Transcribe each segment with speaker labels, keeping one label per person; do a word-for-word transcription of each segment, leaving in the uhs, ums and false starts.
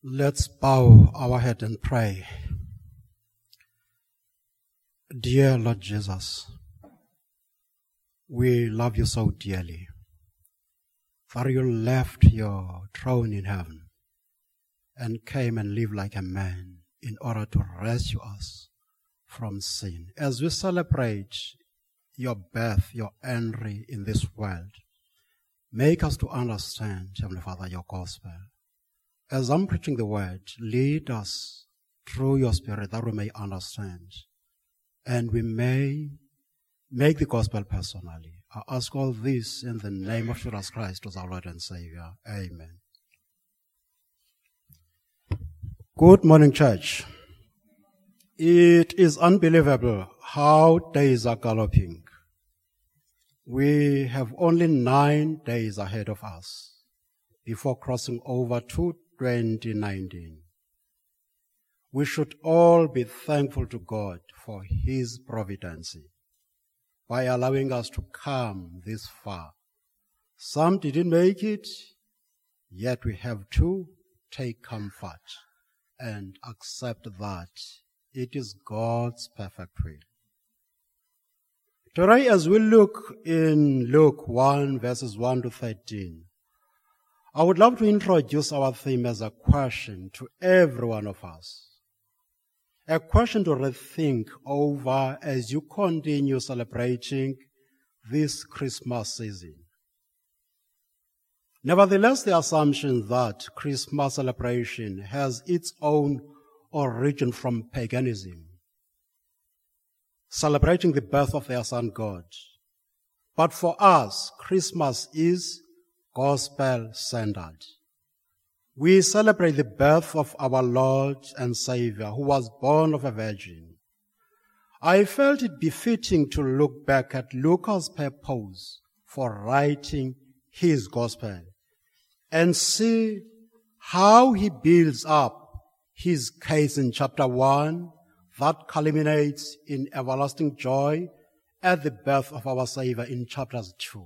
Speaker 1: Let's bow our head and pray. Dear Lord Jesus, we love you so dearly that you left your throne in heaven and came and lived like a man in order to rescue us from sin. As we celebrate your birth, your entry in this world, make us to understand, Heavenly Father, your gospel. As I'm preaching the word, lead us through your Spirit that we may understand and we may make the gospel personally. I ask all this in the name of Jesus Christ, as our Lord and Savior. Amen. Good morning, church. It is unbelievable how days are galloping. We have only nine days ahead of us before crossing over to twenty nineteen. We should all be thankful to God for His providence by allowing us to come this far. Some didn't make it, yet we have to take comfort and accept that it is God's perfect will. Today, as we look in Luke one, verses one to thirteen, I would love to introduce our theme as a question to every one of us. A question to rethink over as you continue celebrating this Christmas season. Nevertheless, the assumption that Christmas celebration has its own origin from paganism, celebrating the birth of their son God. But for us, Christmas is gospel-centered. We celebrate the birth of our Lord and Savior, who was born of a virgin. I felt it befitting to look back at Luke's purpose for writing his gospel and see how he builds up his case in chapter one that culminates in everlasting joy at the birth of our Savior in chapters two.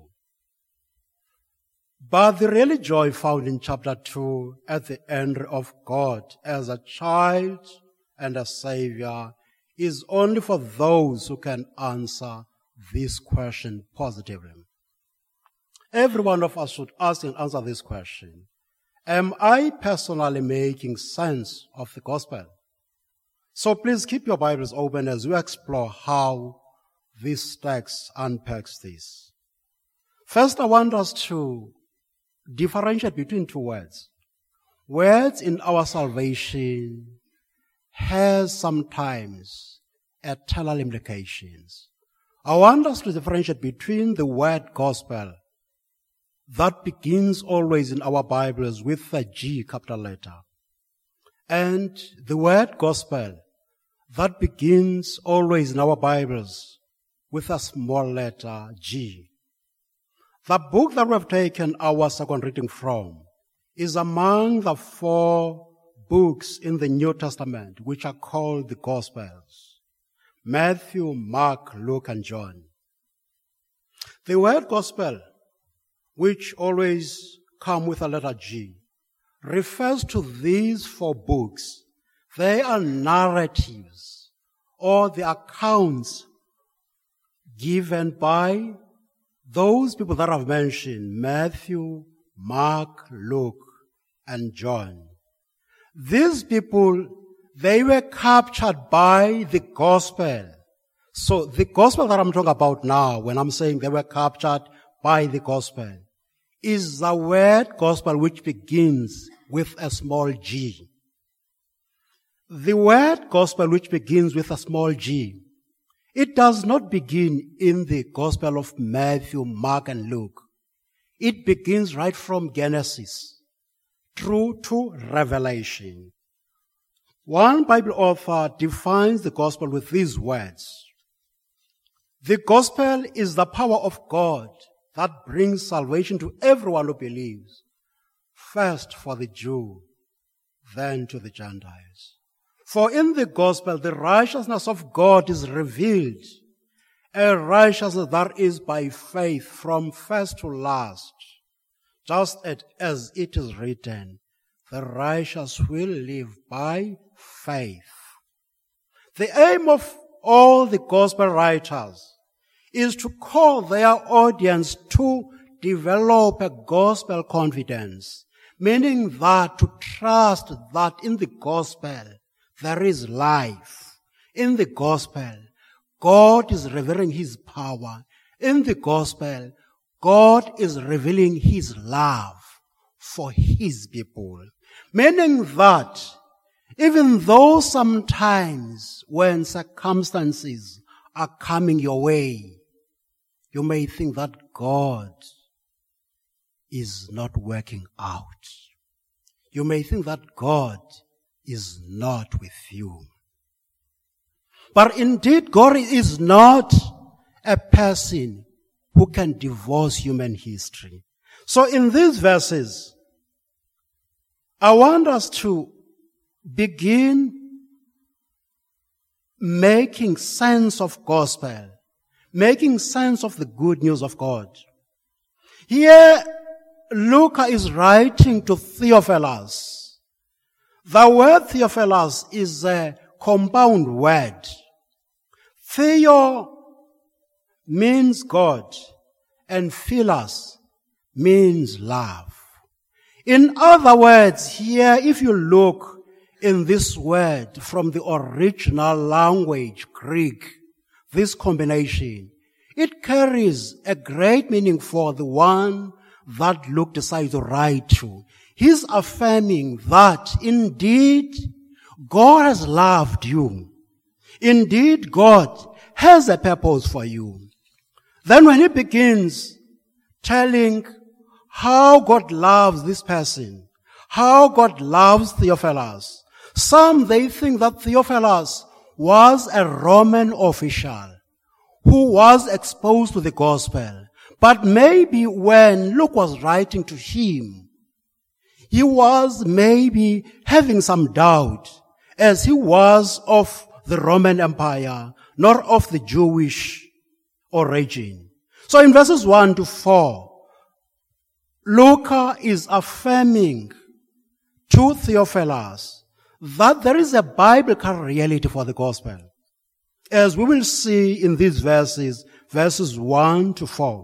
Speaker 1: But the really joy found in chapter two at the entry of God as a child and a Savior is only for those who can answer this question positively. Every one of us should ask and answer this question. Am I personally making sense of the gospel? So please keep your Bibles open as we explore how this text unpacks this. First, I want us to differentiate between two words. Words in our salvation has sometimes eternal implications. I want us to differentiate between the word gospel that begins always in our Bibles with a G capital letter and the word gospel that begins always in our Bibles with a small letter G. The book that we have taken our second reading from is among the four books in the New Testament which are called the Gospels: Matthew, Mark, Luke, and John. The word gospel, which always come with a letter G, refers to these four books. They are narratives or the accounts given by those people that I've mentioned, Matthew, Mark, Luke, and John. These people, they were captured by the gospel. So the gospel that I'm talking about now, when I'm saying they were captured by the gospel, is the word gospel which begins with a small g. The word gospel which begins with a small g, it does not begin in the Gospel of Matthew, Mark, and Luke. It begins right from Genesis through to Revelation. One Bible author defines the gospel with these words: the gospel is the power of God that brings salvation to everyone who believes, first for the Jew, then to the Gentiles. For in the gospel, the righteousness of God is revealed, a righteousness that is by faith from first to last, just as it is written, the righteous will live by faith. The aim of all the gospel writers is to call their audience to develop a gospel confidence, meaning that to trust that in the gospel there is life. In the gospel, God is revealing His power. In the gospel, God is revealing His love for His people. Meaning that even though sometimes when circumstances are coming your way, you may think that God is not working out. You may think that God is not with you. But indeed, God is not a person who can divorce human history. So in these verses, I want us to begin making sense of gospel, making sense of the good news of God. Here, Luke is writing to Theophilus. The word Theophilus is a compound word. Theo means God, and philos means love. In other words, here, if you look in this word from the original language, Greek, this combination, it carries a great meaning for the one that Luke decided to write to. He's affirming that indeed God has loved you. Indeed God has a purpose for you. Then when he begins telling how God loves this person, how God loves Theophilus, some they think that Theophilus was a Roman official who was exposed to the gospel. But maybe when Luke was writing to him, he was maybe having some doubt, as he was of the Roman Empire, not of the Jewish origin. So in verses one to four, Luke is affirming to Theophilus that there is a biblical reality for the gospel, as we will see in these verses, verses one to four.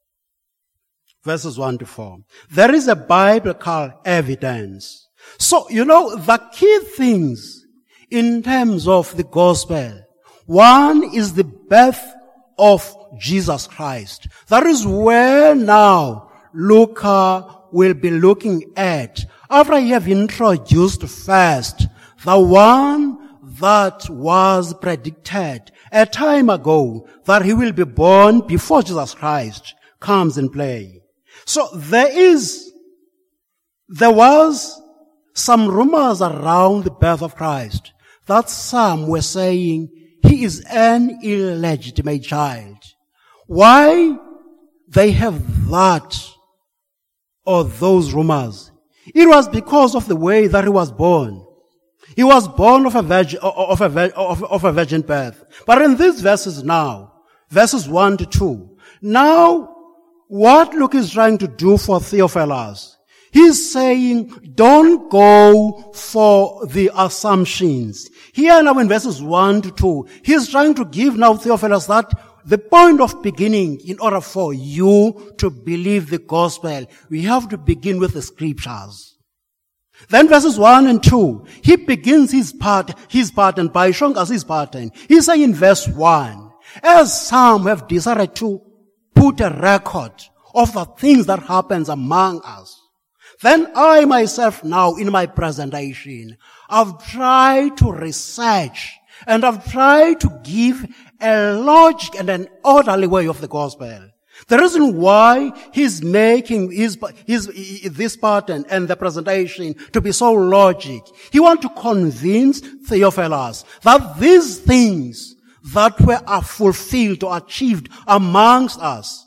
Speaker 1: Verses one to four. There is a biblical evidence. So, you know, the key things in terms of the gospel, one is the birth of Jesus Christ. That is where now Luke will be looking at, after he have introduced first the one that was predicted a time ago, that he will be born before Jesus Christ comes in play. So there is, there was some rumors around the birth of Christ that some were saying he is an illegitimate child. Why they have that or those rumors? It was because of the way that he was born. He was born of a virgin, of a, of, of a virgin birth. But in these verses now, verses one to two, now what Luke is trying to do for Theophilus, he's saying, don't go for the assumptions. Here now in verses one to two, he's trying to give now Theophilus that the point of beginning, in order for you to believe the gospel, we have to begin with the scriptures. Then verses one and two, he begins his part, his pattern by showing us his pattern. He's saying in verse one, as some have decided to put a record of the things that happens among us, then I myself now in my presentation, I've tried to research and I've tried to give a logic and an orderly way of the gospel. The reason why he's making his, his, this pattern and the presentation to be so logic, he wants to convince Theophilus that these things that were are fulfilled or achieved amongst us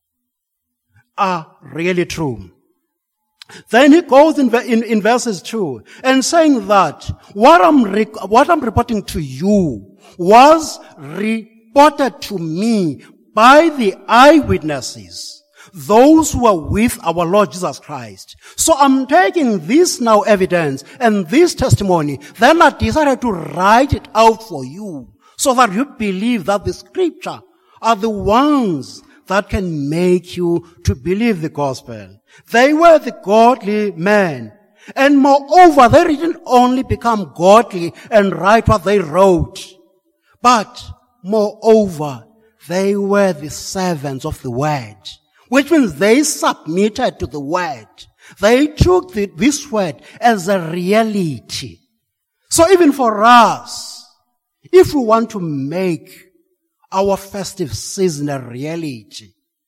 Speaker 1: are really true. Then he goes in, in, in verses two and saying that what I'm, rec- what I'm reporting to you was reported to me by the eyewitnesses. those who were with our Lord Jesus Christ. So I'm taking this now evidence and this testimony, then I decided to write it out for you so that you believe that the scripture are the ones that can make you to believe the gospel. They were the godly men. And moreover, they didn't only become godly and write what they wrote, but moreover, they were the servants of the word, which means they submitted to the word. They took the, this word as a reality. So even for us, if we want to make our festive season a reality,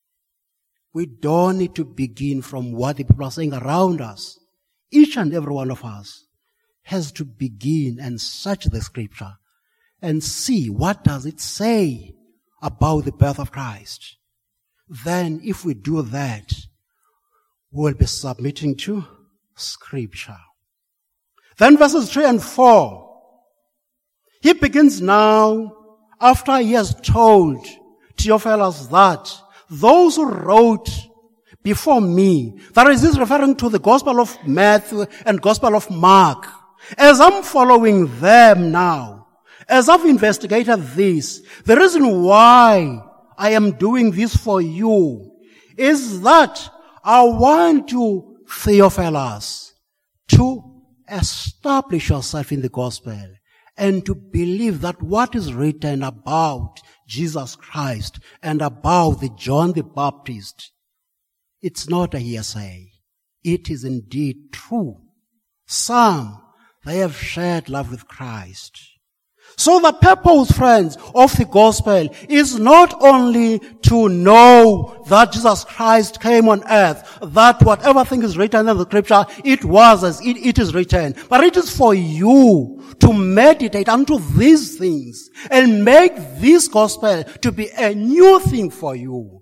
Speaker 1: we don't need to begin from what the people are saying around us. Each and every one of us has to begin and search the scripture and see what does it say about the birth of Christ. Then if we do that, we'll be submitting to scripture. Then verses three and four, he begins now after he has told Theophilus that those who wrote before me, that is, this referring to the Gospel of Matthew and Gospel of Mark. As I'm following them now, as I've investigated this, the reason why I am doing this for you is that I want you, Theophilus, to establish yourself in the gospel and to believe that what is written about Jesus Christ and about the John the Baptist, it's not a hearsay. It is indeed true. Some, they have shared love with Christ. So the purpose, friends, of the gospel is not only to know that Jesus Christ came on earth, that whatever thing is written in the scripture, it was as it, it is written. But it is for you to meditate unto these things and make this gospel to be a new thing for you.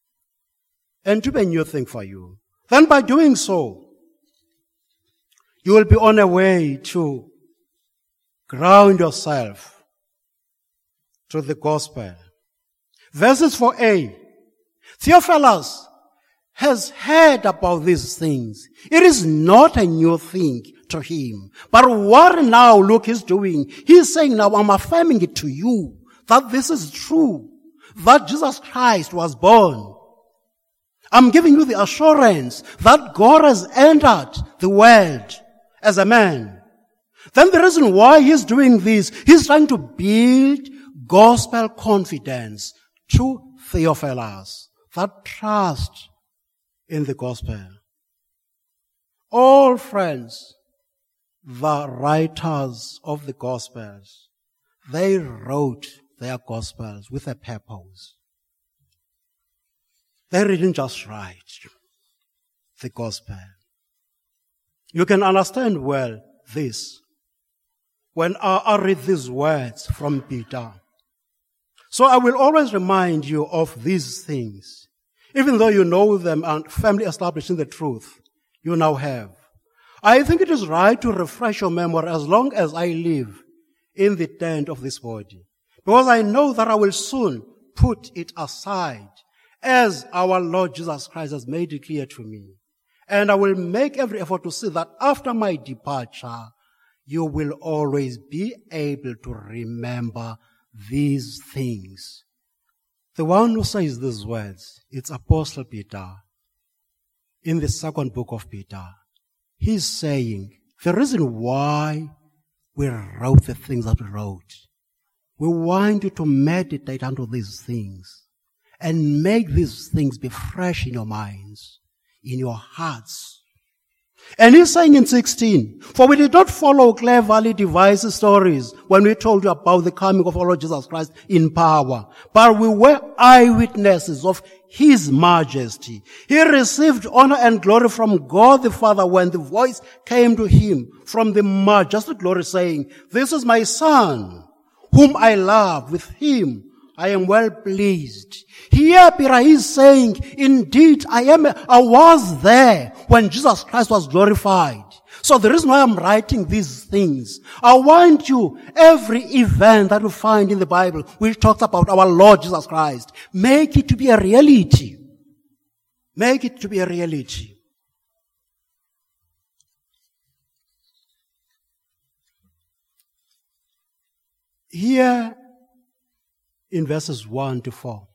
Speaker 1: And to be a new thing for you. Then by doing so, you will be on a way to ground yourself to the gospel. Verses four a. Theophilus has heard about these things. It is not a new thing to him. But what now, look, he's doing, he's saying now, I'm affirming it to you, that this is true, that Jesus Christ was born. I'm giving you the assurance that God has entered the world as a man. Then the reason why he's doing this, he's trying to build gospel confidence to Theophilus, that trust in the gospel. All friends, the writers of the gospels, they wrote their gospels with a purpose. They didn't just write the gospel. You can understand well this when I read these words from Peter. So I will always remind you of these things. Even though you know them and firmly established in the truth you now have. I think it is right to refresh your memory as long as I live in the tent of this body. Because I know that I will soon put it aside, as our Lord Jesus Christ has made it clear to me. And I will make every effort to see that after my departure, you will always be able to remember these things. The one who says these words, it's Apostle Peter. In the second book of Peter, he's saying, the reason why we wrote the things that we wrote, we want you to meditate unto these things. And make these things be fresh in your minds, in your hearts. And he's saying in sixteen, for we did not follow cleverly devised stories when we told you about the coming of our Lord Jesus Christ in power, but we were eyewitnesses of His majesty. He received honor and glory from God the Father when the voice came to him from the majestic glory saying, this is my Son, whom I love. With him I am well pleased. Here Peter is saying, indeed, I am, I was there when Jesus Christ was glorified. So the reason why I'm writing these things, I want you, every event that you find in the Bible which talks about our Lord Jesus Christ, make it to be a reality. Make it to be a reality. Here in verses one to four,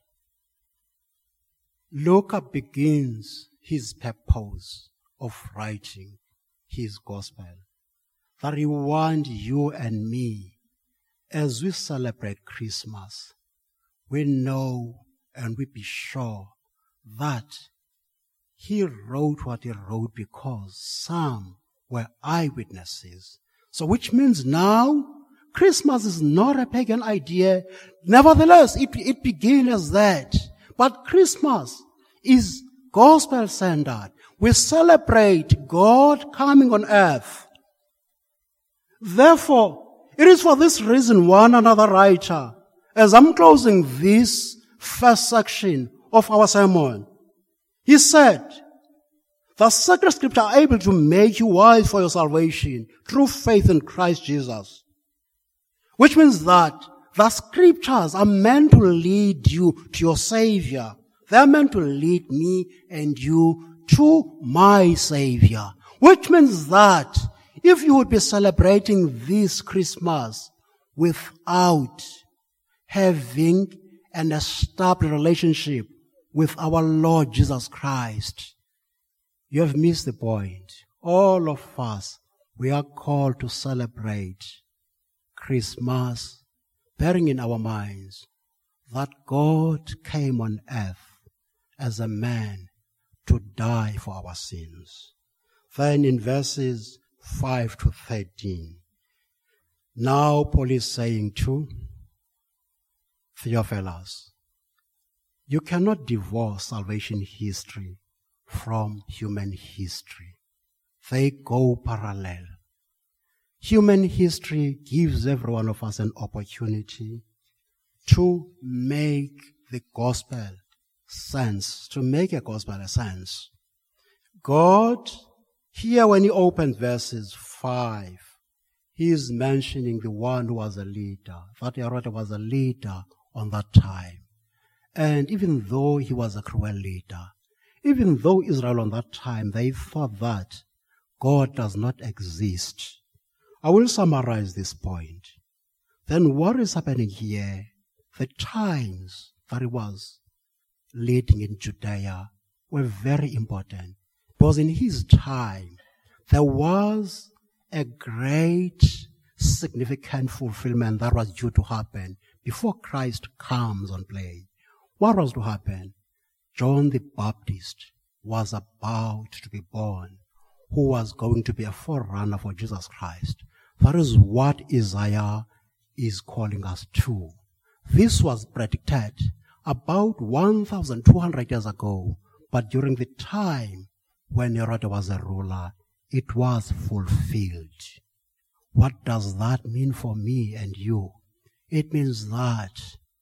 Speaker 1: Luke begins his purpose of writing his gospel, that he wants you and me, as we celebrate Christmas, we know and we be sure that he wrote what he wrote because some were eyewitnesses. So which means now Christmas is not a pagan idea. Nevertheless, it, it begins as that. But Christmas is gospel-centered. We celebrate God coming on earth. Therefore, it is for this reason one another writer, as I'm closing this first section of our sermon, he said, the sacred scriptures are able to make you wise for your salvation through faith in Christ Jesus. Which means that the scriptures are meant to lead you to your Savior. They are meant to lead me and you to my Savior. Which means that if you would be celebrating this Christmas without having an established relationship with our Lord Jesus Christ, you have missed the point. All of us, we are called to celebrate Christmas, bearing in our minds that God came on earth as a man to die for our sins. Then in verses five to thirteen, now Paul is saying to Theophilus, you cannot divorce salvation history from human history. They go parallel. Human history gives every one of us an opportunity to make the gospel sense, to make a gospel a sense. God, here when he opens verses five, he is mentioning the one who was a leader, that Herod was a leader on that time. And even though he was a cruel leader, even though Israel on that time, they thought that God does not exist. I will summarize this point. Then what is happening here? The times that he was leading in Judea were very important. Because in his time, there was a great significant fulfillment that was due to happen before Christ comes on play. What was to happen? John the Baptist was about to be born, who was going to be a forerunner for Jesus Christ. That is what Isaiah is calling us to. This was predicted about one thousand two hundred years ago, but during the time when Herod was a ruler, it was fulfilled. What does that mean for me and you? It means that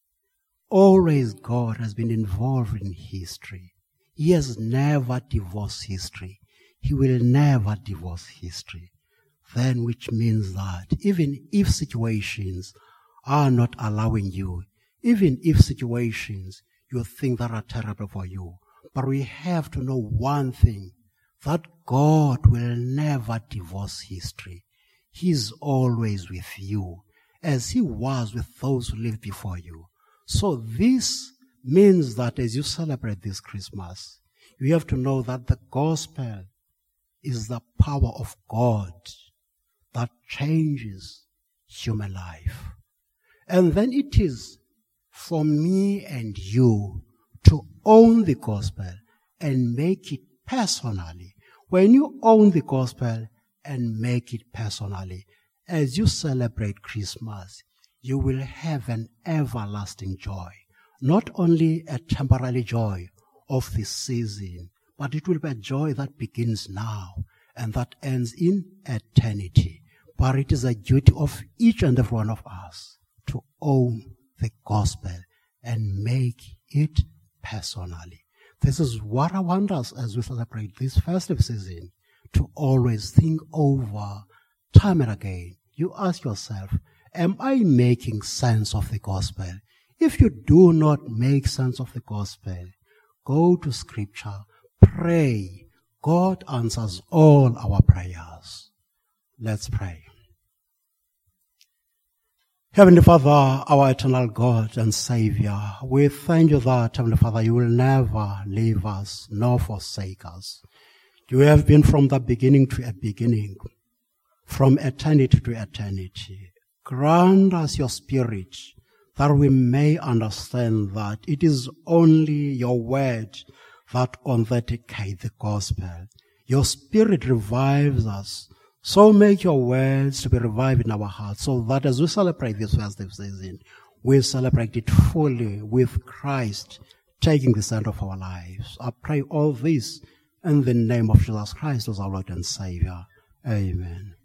Speaker 1: always God has been involved in history. He has never divorced history. He will never divorce history. Then which means that even if situations are not allowing you, even if situations you think that are terrible for you, but we have to know one thing, that God will never divorce history. He is always with you, as he was with those who lived before you. So this means that as you celebrate this Christmas, you have to know that the gospel is the power of God that changes human life. And then it is for me and you to own the gospel and make it personally. When you own the gospel and make it personally, as you celebrate Christmas, you will have an everlasting joy. Not only a temporary joy of this season, but it will be a joy that begins now and that ends in eternity. But it is a duty of each and every one of us to own the gospel and make it personally. This is what I want us as we celebrate this festive season, to always think over time and again. You ask yourself, am I making sense of the gospel? If you do not make sense of the gospel, go to scripture, pray, God answers all our prayers. Let's pray. Heavenly Father, our eternal God and Savior, we thank you that, Heavenly Father, you will never leave us nor forsake us. You have been from the beginning to a beginning, from eternity to eternity. Grant us your Spirit that we may understand that it is only your word that authenticates the gospel. Your Spirit revives us. So make your words to be revived in our hearts, so that as we celebrate this festive season, we celebrate it fully with Christ taking the center of our lives. I pray all this in the name of Jesus Christ as our Lord and Savior. Amen.